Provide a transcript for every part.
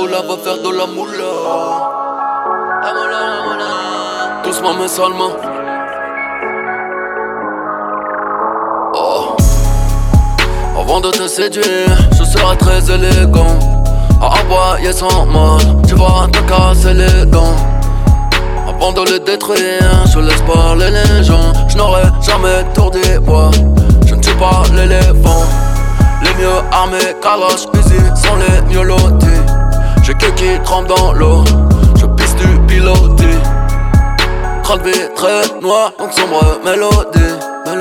moula va faire de la moula. La moula, la moula. Doucement mais seulement. Oh. Avant de te séduire, je serai très élégant. À aboyer sans mal, tu vas te casser les dents. Avant de les détruire, je laisse parler les gens. Je n'aurai jamais tour des bois, je ne tue pas l'éléphant. Les mieux armés, Kalash, Uzi sont les mieux lotis. J'ai que qui trempe dans l'eau, je pisse du pilotis. Crâne très noir, donc sombre mélodie.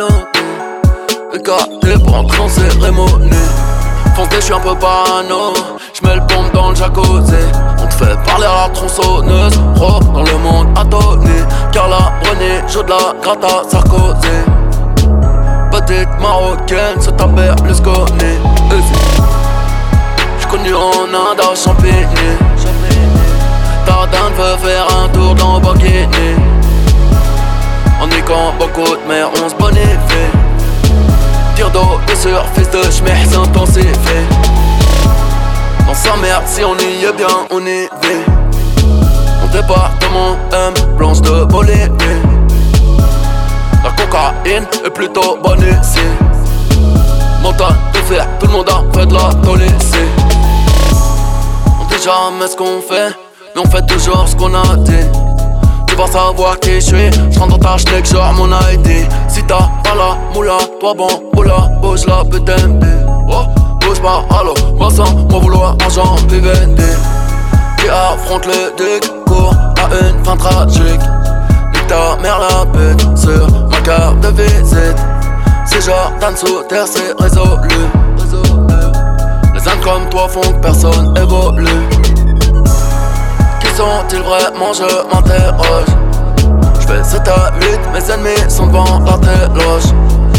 Écarté pour entrer en cérémonie. Foncé, j'suis un peu parano, j'mets le pompe dans le jacuzzi. On te fait parler à la tronçonneuse, pro dans le monde atone. Car la René, joue de la gratte à Sarkozy. Petite marocaine, se tape Berlusconi. J'suis connu en Inde à Champigny. Ta dinde veut faire un tour dans Bikini. On niquant beaucoup de mer, on se bonifie. Tire d'eau de sur fils de schmeh s'intensifie. On s'emmerde si on y est bien, on y vit. Mon département aime blanche de Bolivie. La cocaïne est plutôt bonne ici. Montagne de fer, tout le monde a fait de la tôle ici. On dit jamais ce qu'on fait, mais on fait toujours ce qu'on a dit. Tu vas savoir qui je suis, j'rentre dans ta schneck, genre mon ID. Si t'as pas la moula, toi bon, moula, bouge la putain. Oh, bouge pas, allo, passant, mon vouloir, argent, vivendi. Qui affronte le duc, court à une fin tragique. Nique ta mère la pute, sur ma carte de visite. C'est Jordan sous terre, c'est résolu. Les uns comme toi font que personne évolue. Qui sont-ils vraiment, je m'interroge. J'fais 7 à 8, mes ennemis sont devant la téloge.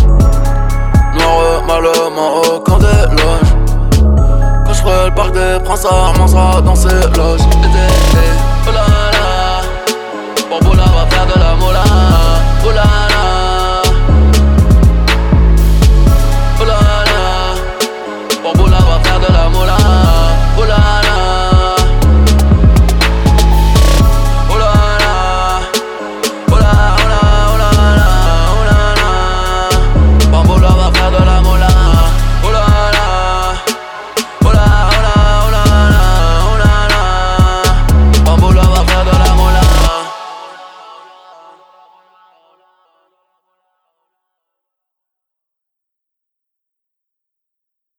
Noir malement au camp des loges. Quand j'ferai le parc des princes, ça remontera dans ses loges.